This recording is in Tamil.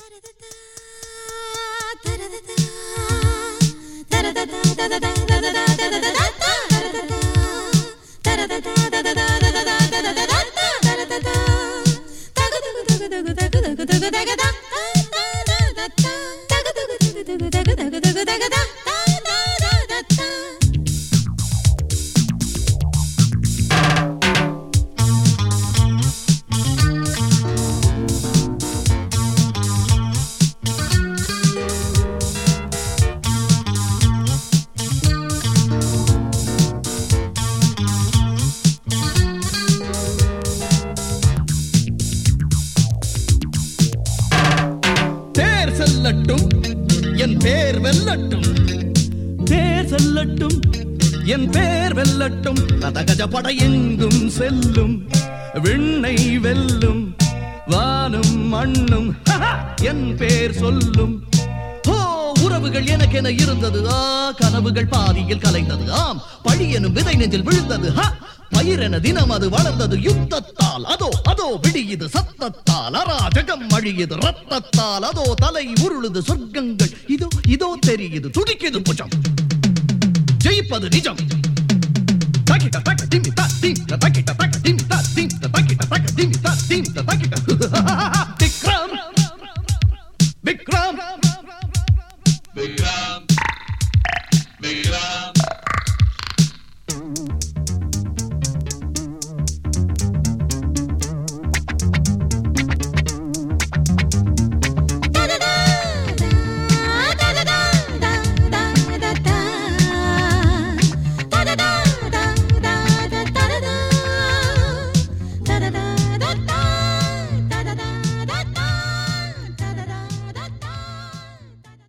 என் பேர் வெல்லட்டும், தேர் செல்லட்டும், என் பேர் வெல்லட்டும். கதகஜபட எங்கும் செல்லும், விண்ணை வெல்லும், வானும் மண்ணும் என் பேர் சொல்லும். உறவுகள் எனக்கென இருந்தது, கனவுகள் பாதியில் கலைந்தது. ஆம், பழி எனும் விதை நெஞ்சில் விழுந்தது. பயிரென தினம் அது வளர்ந்தது யுத்தத்தால். அதோ அதோ விடியுது சத்தத்தால், அராஜகம் அழியுது ரத்தத்தால். அதோ தலை உருளுது சொர்க்கங்கள், இதோ இதோ தெரியுது துடிக்குது புஜம். ஜெயிப்பது நிஜம். தக்கிட்ட தக்க திமி தா தீம் தக்கிட்ட தக்க திமி தா தீம் தக்கிட்ட தக்க திமி தா தீம் தக்கிட்ட